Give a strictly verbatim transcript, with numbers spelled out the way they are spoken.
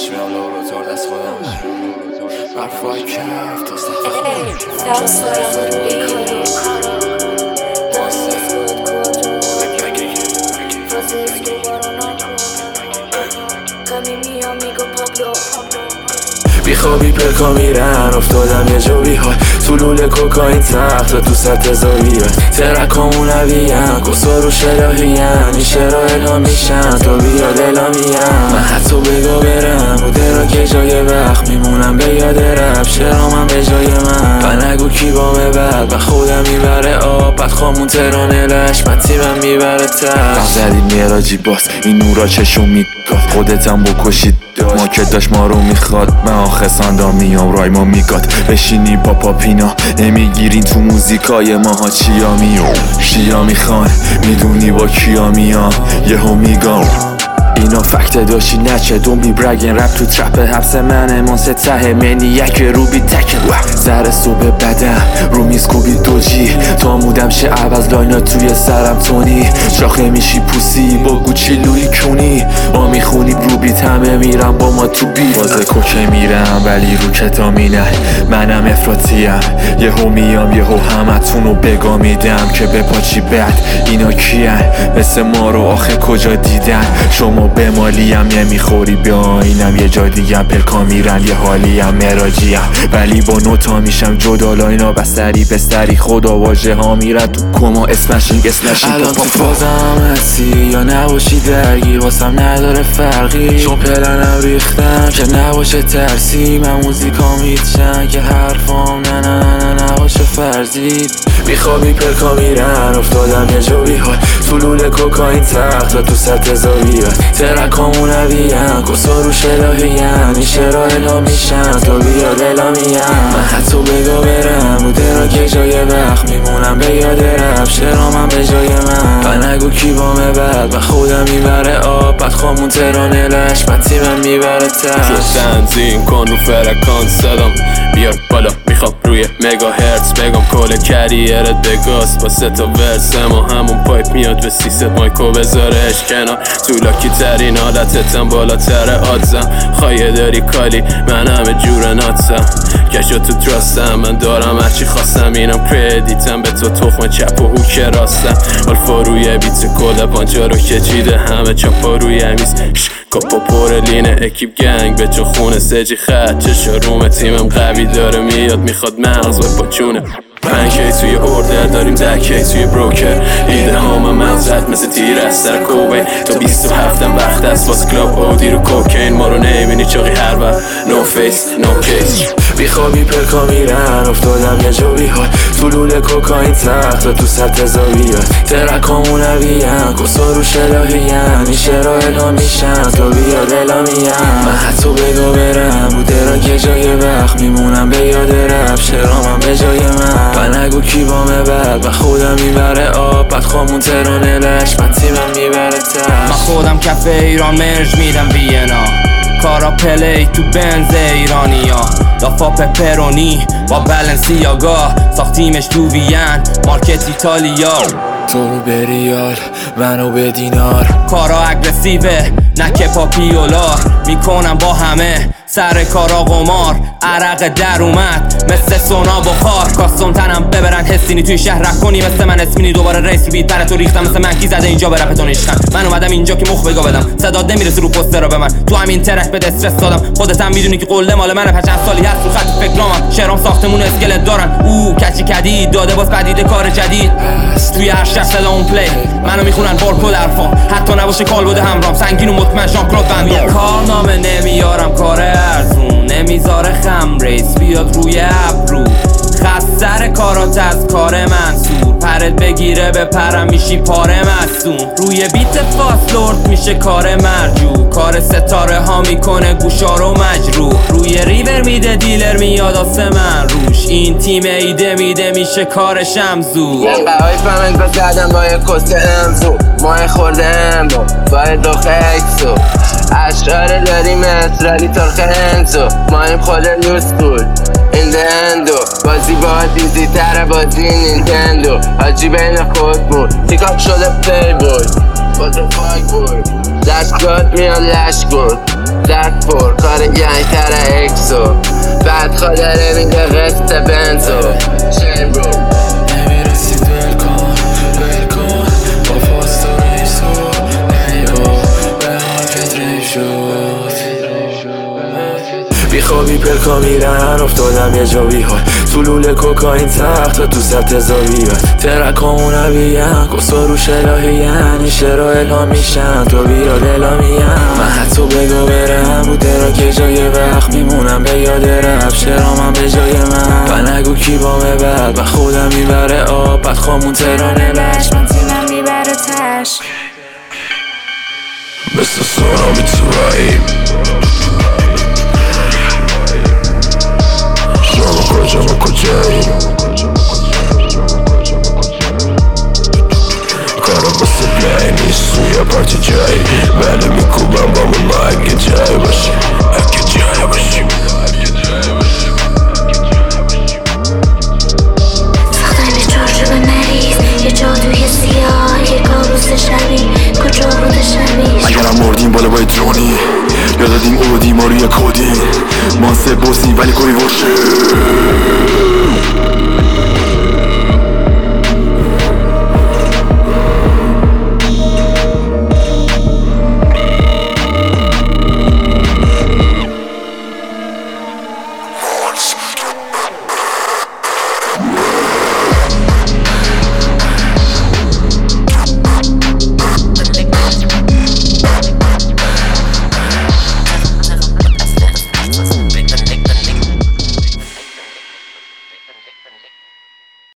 هرچی میام لو رو تار دست خودم برفای کف تا بیخوابی پلکا میرن افتادم یه جو بیحال سلول کوکاین تخت و تو سطح زاویت ترکامون اویان کسا رو شلاحیان این شرا اعلام میشن تا بیاد اعلامیم من حتی بگا برم بوده را که جای وقت میمونم به یاد رب شرا من به جای من و نگو کی بامه بعد و خودم میبره آب بعد خامون ترانه لش من تیمم میبره تش زدید میراجی باز این نورا چشون میگاد خودتم بکشید ما که داشت ما رو میخواد من آخه ساندا میام رای ما میگاد بشینی با پاپینا نمیگیرین تو موزیکای ماها چیا میام چیا میخوان میدونی با کیا میام یهو میگم اینا فکت داشتی نچه دون بی برگن رپ تو ترپ حبس منه منسه ته منی یک رو بی تکن زر صبح بدم رو میز کوبی دوجی تا مودم شه عوض لاینا توی سرم تونی شاخه میشی پوسی با گوچی لوی کونی با میخونی رو بیت همه میرم با ما تو بی بازه کوکه میرم ولی رو کتامینه منم افراتیم یهو میام یهو همتونو بگا میدم که به پاچی بد اینا کیان مثل ما رو آخه کجا دیدن شما به مالیم یه میخوری به آینم یه جا دیگه پلکا میرن یه حالیم مراجیم ولی با نوتا میشم جدا لاینا بستری بستری خدا واژه ها میرد تو کما اسمشینگ اسمشینگ الان تو فازم هستی یا نباشی درگیر واسم نداره فرقی چون پلنم ریختم که نباشه ترسی من موزیکا میتشن که حرفام نه نه نه نه نباشه فرزید بیخوابی پلکا میرن افتادم یه جو بیحال سلول کوکاین تخت و تو سطح زاویت ترکامون اویان کسا رو شلاحیان این شرا اعلام میشن تا بیاد اعلامیم من حتی بگا برم بوده را که جای وقت میمونم به یاد رب شرا من به جای من و نگو کی بامه بعد و خودم میبره آب بعد خامون ترانه لش من تیمم میبره تش تنظیم کن رو فرکان صدام بیار بالا میخوام روی مگا هرتز بگم کل کریرت بگاست با سه تا ورس ما همون پایپ میاد به سیست مایکو بذارش کنار تو لاکی ترین حالتتم بالاتر آدزم خواهی داری کالی من همه جور ناتسم کشا تو تراستم من دارم هرچی خواستم اینم کردیتم به تو تخم چپ و هوک راستم الفا روی بیت کل پانچا رو که چیده همه چاپا روی میز کاپا پر لینه اکیپ گنگ به چو خونه سجی خط چشا روم تیمم قوی داره میاد میخواد مغز و پاچونه پنکی توی اوردر داریم دکی توی بروکر ایده هامم مغزت مثل تیر از سر کوبین تا بیست و هفتم وقت است واسه کلاب اودی رو کوکین ما رو نمیبینی چاقی هر وقت نو فیس نو کیس بیخوابی پلکا میرن افتادم یه جو بیحال سلول کوکاین تخت و تو سطح زاویت ترکامون اویان کسا رو شلاحیان این شرا اعلام میشن تا بیاد اعلامیم من حتی بگا برم بوده را که جای وقت میمونم به یاد رب شرا من به جای من و نگو کی بامه بعد و خودم میبره آب بعد خامون ترانه لش من تیمم میبره تش من خودم کف ایران مرج میدم وینا کارا پلی تو بنز ایرانیا لافا پپرونی با بلنسیاگا ساختیمش تو وین مارکت ایتالیا تو رو به ریال منو به دینار کارا اگرسیوه نکه پاپیولار میکنم با همه سر کارا قمار عرق در اومد مثل سونا بخار کاستون تنم ببرن حسینی توی شهر رک کنی مثل من اسمینی دوباره ریس بیت پر تو ریختم مثل من کی زده اینجا به رپتون عشقم من اومدم اینجا که مخ بگا بدم صدا نمیرسه رو پوستر رو به من تو همین ترک به استرس دادم خودت هم میدونی که قله مال منه پچند سالی هست تو خط فکرامم شعرام ساختمون اسکلت دارن او کچی کدی داده باز پدیده کار جدید توی هر شهر صدا اون پلی منو میخونن بارکد حرفام حتی نباشه کال بوده همرام سنگین و مطمئن ژان کلود بندام کارنامه نمیارم کار ارزون نمیذاره خم ریس بیاد روی ابرو خسر کارات از کار منصور پرت بگیره به پرم میشی پاره مصون روی بیت فاسلورد میشه کار مرجو کار ستاره ها میکنه گوشا رو مجروح روی ریور میده دیلر میاد آسه من روش این تیم ایده میده میشه کار شمزو قهوه فهمنگ بزدم با یه کست امزو ماه خورده امبو با یه دوخه اکسو اشعار داریم اسرالی ترخ انزو مایم خود نوسکول این دهندو بازی با دیزی تره بازی نینتندو حاجی بین خود بود تیکاک شده پلی بوی بازه فاک بوی دستگاه میاد لش گل زد پر کار یعنی تره اکسو بعد خادره میده قسط بنزو شیر برو نمیرسید ول کن ول کن با پاست و ریسو نیو به حالت ریف شد بیخوابی پلکا میرن افتادم یه جا بیهای سلول کوکاین تخت و تو سبت زاویت ترکامون نبیان کسا روش الهیان این شرا الهام میشن تو بیا دلامیم من حتی بگو برم بوده را که جای وقت میمونم به یاد رب شرامم به جای من و نگو کی بامه بعد من خودم میبره آب بعد خامون ترانه لش من تیمم میبره تش مثل سونامی تو راییم شما کجا ما کجاییم کارا بسه بلای نیست سوی پارتی جایی بله میکوبم با من ما اگه جای باشیم اگه جای باشیم ساختن به چارچوب مریض یه جادوی سیاه یه کابوس شبی کجا بوده شبیش اگرم مردیم بالا باید درونی یا دادیم اودیم ما روی کودیم مانسه بوسیم ولی کوی ورشه